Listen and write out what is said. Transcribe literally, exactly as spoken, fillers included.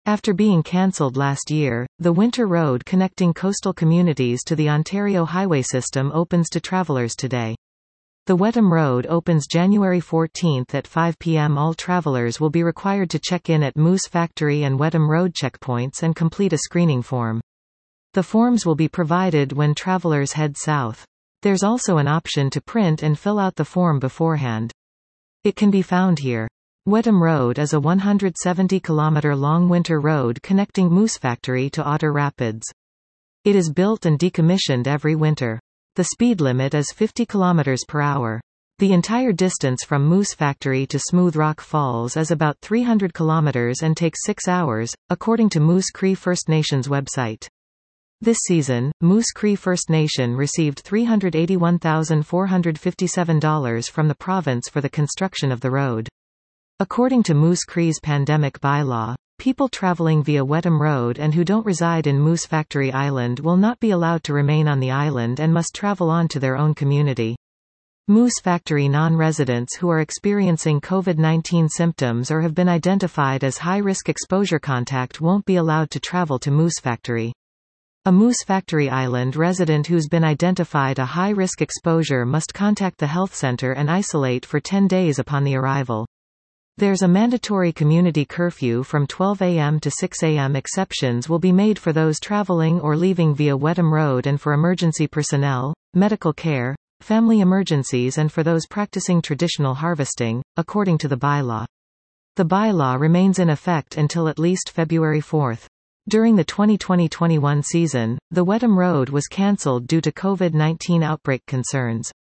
After being cancelled last year, the winter road connecting coastal communities to the Ontario highway system opens to travellers today. The Wedham Road opens January fourteenth at five p m All travellers will be required to check in at Moose Factory and Wedham Road checkpoints and complete a screening form. The forms will be provided when travellers head south. There's also an option to print and fill out the form beforehand. It can be found here. Wedham Road is a one hundred seventy kilometer long winter road connecting Moose Factory to Otter Rapids. It is built and decommissioned every winter. The speed limit is fifty kilometers per hour. The entire distance from Moose Factory to Smooth Rock Falls is about three hundred kilometers and takes six hours, according to Moose Cree First Nations website. This season, Moose Cree First Nation received three hundred eighty-one thousand four hundred fifty-seven dollars from the province for the construction of the road. According to Moose Cree's pandemic bylaw, people traveling via Wedham Road and who don't reside in Moose Factory Island will not be allowed to remain on the island and must travel on to their own community. Moose Factory non-residents who are experiencing COVID nineteen symptoms or have been identified as high-risk exposure contact won't be allowed to travel to Moose Factory. A Moose Factory Island resident who's been identified a high-risk exposure must contact the health center and isolate for ten days upon the arrival. There's a mandatory community curfew from twelve a m to six a m Exceptions will be made for those traveling or leaving via Wedham Road and for emergency personnel, medical care, family emergencies and for those practicing traditional harvesting, according to the bylaw. The bylaw remains in effect until at least February fourth. During the twenty twenty twenty-one season, the Wedham Road was cancelled due to COVID nineteen outbreak concerns.